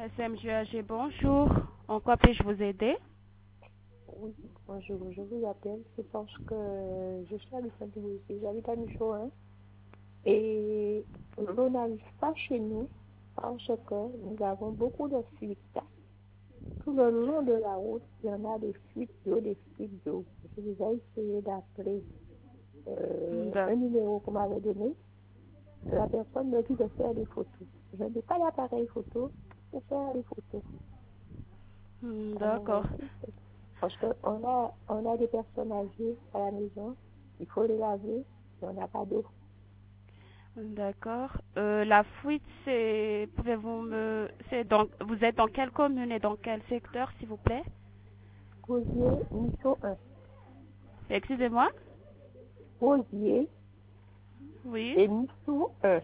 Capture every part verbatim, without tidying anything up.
S M G A G, bonjour. En quoi puis-je vous aider? Oui, bonjour. Je vous appelle, c'est parce que je suis habitante ici, j'habite à Michaud, hein, et l'eau n'arrive pas chez nous parce que nous avons beaucoup de fuites. Tout le long de la route, il y en a des fuites d'eau, des fuites d'eau. J'ai déjà essayé d'appeler euh, un numéro qu'on m'avait donné. La personne me dit de faire des photos. Je n'ai pas d'appareil photo pour faire des photos. D'accord. Parce qu'on a, on a des personnes âgées à la maison, il faut les laver, et on n'a pas d'eau. D'accord. Euh, la fuite, c'est, pouvez-vous me, c'est dans, vous êtes dans quelle commune et dans quel secteur, s'il vous plaît? Rosier, Michaud un. Excusez-moi? Rosier Oui. et Michaud un.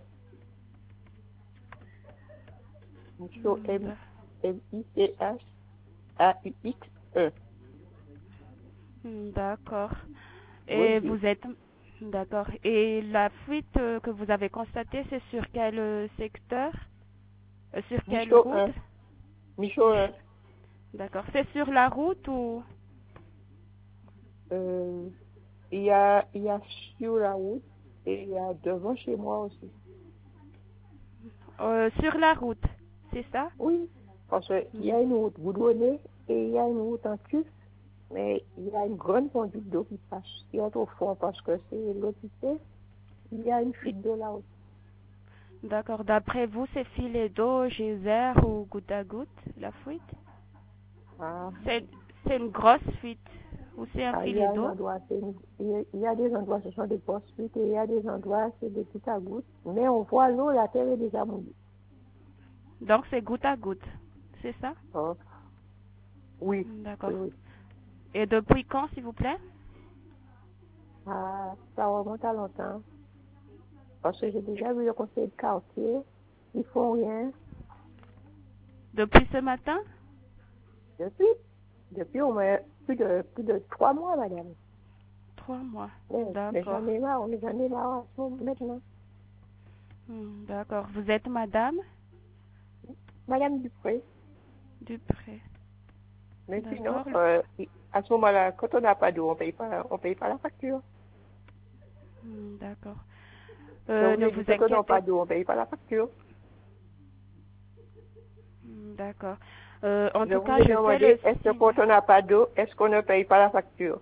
Michaud M, M I C H A U X un. D'accord. Et vous êtes, d'accord. Et la fuite euh, que vous avez constatée, c'est sur quel euh, secteur? Euh, sur quelle Michaud route? un. Michaud un. D'accord. C'est sur la route ou? Euh, il y a, il y a sur la route et il y a devant chez moi aussi. Euh, sur la route, c'est ça? Oui, parce qu'il y a une route goudronnée et il y a une route en cuve, mais il y a une grande conduite d'eau qui passe, qui est au fond parce que c'est lotissé. Il y a une fuite d'eau là aussi. D'accord. D'après vous, c'est filet d'eau, geyser ou goutte à goutte, la fuite? Ah. C'est, c'est une grosse fuite ou c'est un Ah, il y filet a un d'eau? endroit, c'est une- il y a- il y a des endroits, ce sont des grosses fuites et il y a des endroits, c'est des gouttes à gouttes. Mais on voit l'eau, la terre est déjà mouillée. Donc c'est goutte à goutte, c'est ça? Oh. Oui. D'accord. Oui, oui. Et depuis quand, s'il vous plaît? Ah, ça remonte à longtemps. Parce que j'ai déjà vu le conseil de quartier, ils font rien. Depuis ce matin? Depuis, depuis au moins plus de, plus de trois mois, madame. Trois mois. Mais, mais D'accord. j'en ai marre, mais j'en ai marre maintenant. Hmm, d'accord. Vous êtes madame? Madame Dupré. Dupré. Mais sinon, D'accord. euh, à ce moment-là, quand on n'a pas d'eau, on paye pas, on paye pas la facture. Hmm, d'accord. Si Euh, on ne me dit vous que n'a inquiétez pas pas. d'eau, on paye pas la facture. Hmm, d'accord. Euh, en Je tout vous cas, ai je fais le demandé, est-ce que signe. quand on n'a pas d'eau, est-ce qu'on ne paye pas la facture?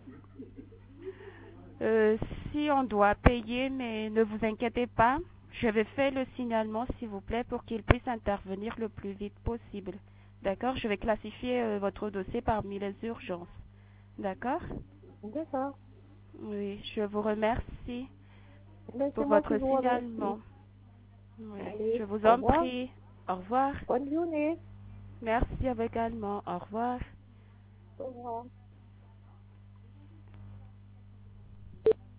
Euh, si on doit payer, mais ne vous inquiétez pas, je vais faire le signalement, s'il vous plaît, pour qu'il puisse intervenir le plus vite possible. D'accord? Je vais classifier euh, votre dossier parmi les urgences. D'accord? D'accord. Oui, je vous remercie Mais pour c'est moi qui votre vous signalement. remercie. Oui, Allez, je vous au en revoir. prie. Au revoir. Bonne journée. Merci à vous également. Au revoir. Au revoir.